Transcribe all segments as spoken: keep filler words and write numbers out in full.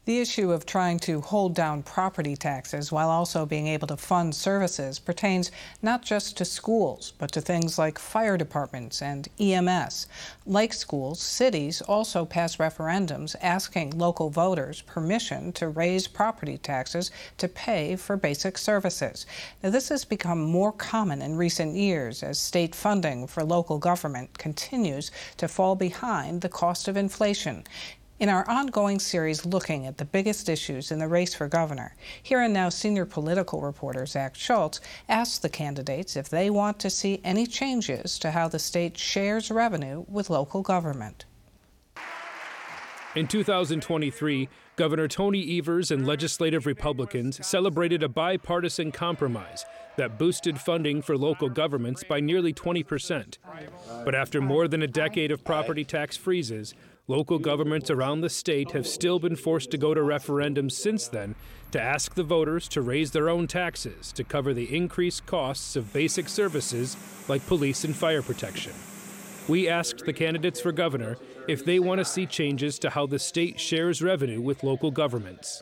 The issue of trying to hold down property taxes while also being able to fund services pertains not just to schools, but to things like fire departments and E M S. Like schools, cities also pass referendums asking local voters permission to raise property taxes to pay for basic services. Now, this has become more common in recent years as state funding for local government continues to fall behind the cost of inflation. In our ongoing series looking at the biggest issues in the race for governor, Here and Now senior political reporter Zach Schultz asked the candidates if they want to see any changes to how the state shares revenue with local government. In two thousand twenty-three, Governor Tony Evers and legislative Republicans celebrated a bipartisan compromise that boosted funding for local governments by nearly twenty percent. But after more than a decade of property tax freezes, local governments around the state have still been forced to go to referendums since then to ask the voters to raise their own taxes to cover the increased costs of basic services like police and fire protection. We asked the candidates for governor if they want to see changes to how the state shares revenue with local governments.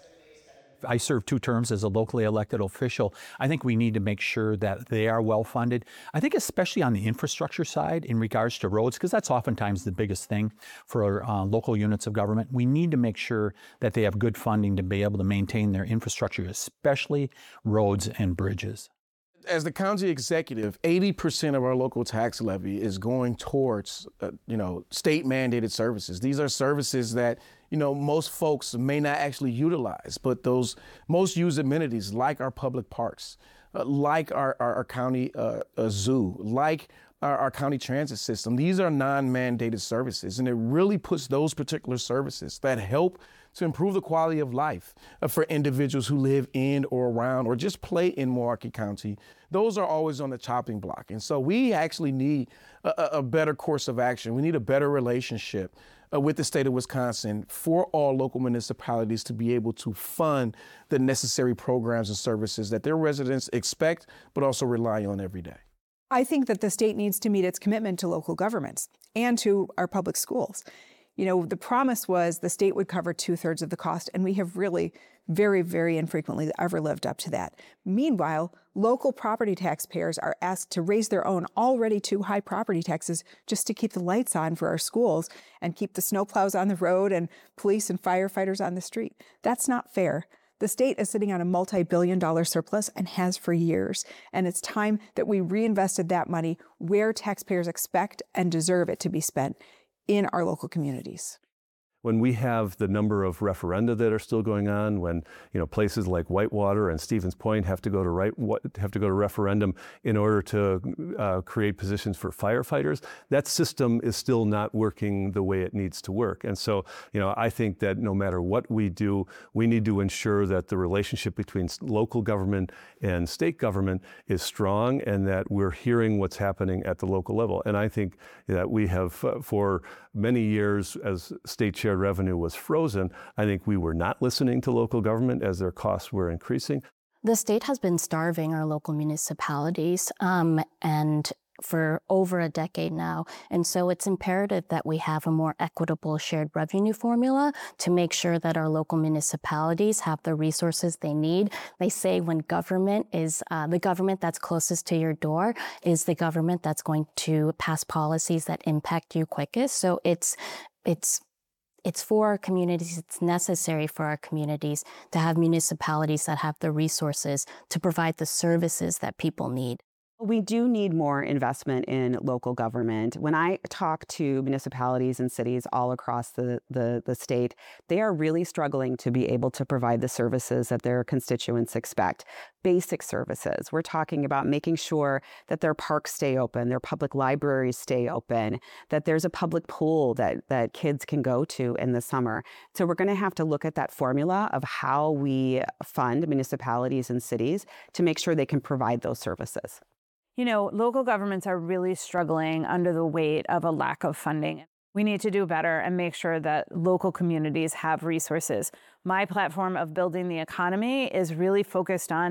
I served two terms as a locally elected official. I think we need to make sure that they are well funded. I think especially on the infrastructure side in regards to roads, because that's oftentimes the biggest thing for uh, local units of government. We need to make sure that they have good funding to be able to maintain their infrastructure, especially roads and bridges. As the county executive, eighty percent of our local tax levy is going towards, uh, you know, state mandated services. These are services that, you know, most folks may not actually utilize, but those most used amenities like our public parks, uh, like our, our, our county uh, uh, zoo, like our, our county transit system, these are non-mandated services. And it really puts those particular services that help to improve the quality of life uh, for individuals who live in or around or just play in Milwaukee County. Those are always on the chopping block. And so we actually need a, a better course of action. We need a better relationship uh, with the state of Wisconsin for all local municipalities to be able to fund the necessary programs and services that their residents expect, but also rely on every day. I think that the state needs to meet its commitment to local governments and to our public schools. You know, the promise was the state would cover two thirds of the cost, and we have really very, very infrequently ever lived up to that. Meanwhile, local property taxpayers are asked to raise their own already too high property taxes just to keep the lights on for our schools and keep the snowplows on the road and police and firefighters on the street. That's not fair. The state is sitting on a multi-billion dollar surplus and has for years. And it's time that we reinvested that money where taxpayers expect and deserve it to be spent, in our local communities. When we have the number of referenda that are still going on, when you know places like Whitewater and Stevens Point have to go to right have to go to referendum in order to uh, create positions for firefighters, that system is still not working the way it needs to work. And so, you know, I think that no matter what we do, we need to ensure that the relationship between local government and state government is strong, and that we're hearing what's happening at the local level. And I think that we have, uh, for many years, as state shared revenue was frozen, I think we were not listening to local government as their costs were increasing. The state has been starving our local municipalities um, and for over a decade now. And so it's imperative that we have a more equitable shared revenue formula to make sure that our local municipalities have the resources they need. They say when government is, uh, the government that's closest to your door is the government that's going to pass policies that impact you quickest. So it's, it's, It's for our communities, it's necessary for our communities to have municipalities that have the resources to provide the services that people need. We do need more investment in local government. When I talk to municipalities and cities all across the, the, the state, they are really struggling to be able to provide the services that their constituents expect. Basic services. We're talking about making sure that their parks stay open, their public libraries stay open, that there's a public pool that, that kids can go to in the summer. So we're going to have to look at that formula of how we fund municipalities and cities to make sure they can provide those services. You know, local governments are really struggling under the weight of a lack of funding. We need to do better and make sure that local communities have resources. My platform of building the economy is really focused on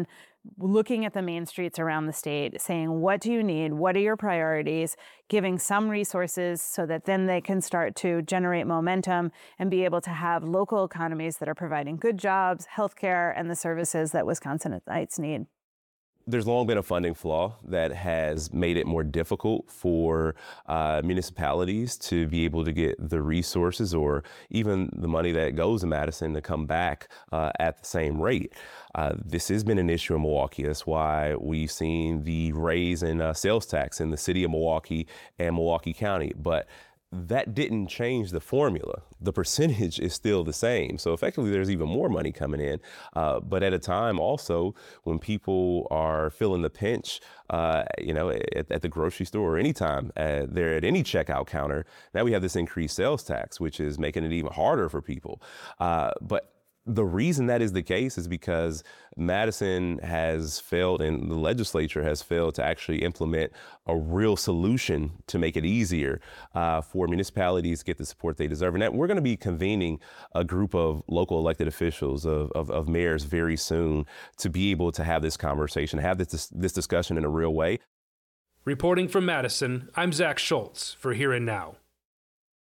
looking at the main streets around the state, saying, what do you need? What are your priorities? Giving some resources so that then they can start to generate momentum and be able to have local economies that are providing good jobs, healthcare, and the services that Wisconsinites need. There's long been a funding flaw that has made it more difficult for uh, municipalities to be able to get the resources or even the money that goes to Madison to come back uh, at the same rate. Uh, this has been an issue in Milwaukee. That's why we've seen the raise in uh, sales tax in the city of Milwaukee and Milwaukee County. But that didn't change the formula. The percentage is still the same. So effectively, there's even more money coming in. Uh, but at a time also when people are feeling the pinch, uh, you know, at, at the grocery store or anytime uh, they're at any checkout counter, now we have this increased sales tax, which is making it even harder for people. Uh, but the reason that is the case is because Madison has failed and the legislature has failed to actually implement a real solution to make it easier uh, for municipalities to get the support they deserve. And that we're going to be convening a group of local elected officials, of, of, of mayors very soon to be able to have this conversation, have this, this discussion in a real way. Reporting from Madison, I'm Zach Schultz for Here and Now.